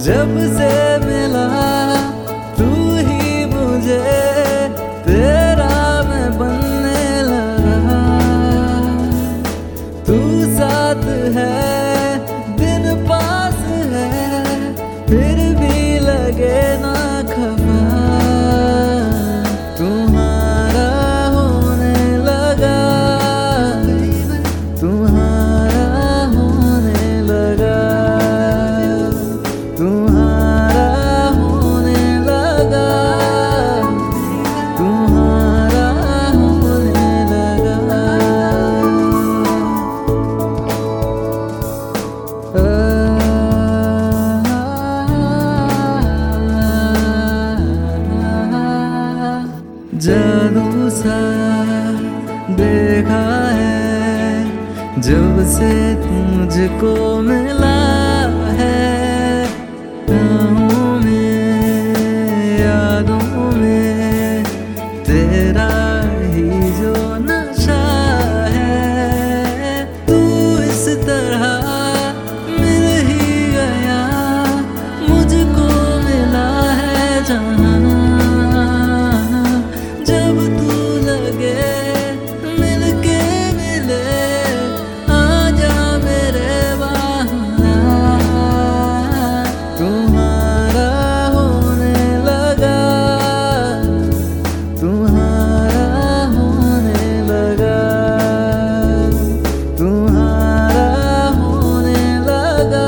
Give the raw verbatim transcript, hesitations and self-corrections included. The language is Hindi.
जब से मिला तू ही मुझे, तेरा मैं बनने लगा। तू साथ है, दिन पास है, फिर भी लगे ना खफा। तुम्हारा होने लगा, तुम्हारा होने लगा, तुम्हारा होने लगा, तुम्हारा होने लगा। जादू सा देखा है जब से तुझको मिला है। राहों में, यादों में तेरा ही जो नशा है। तू इस तरह मिल ही गया, मुझको मिला है जहां। जब तू लगे मिलके मिले, आजा मेरे वहाँ। तुम्हारा होने लगा, तुम्हारा होने लगा, तुम्हारा होने लगा,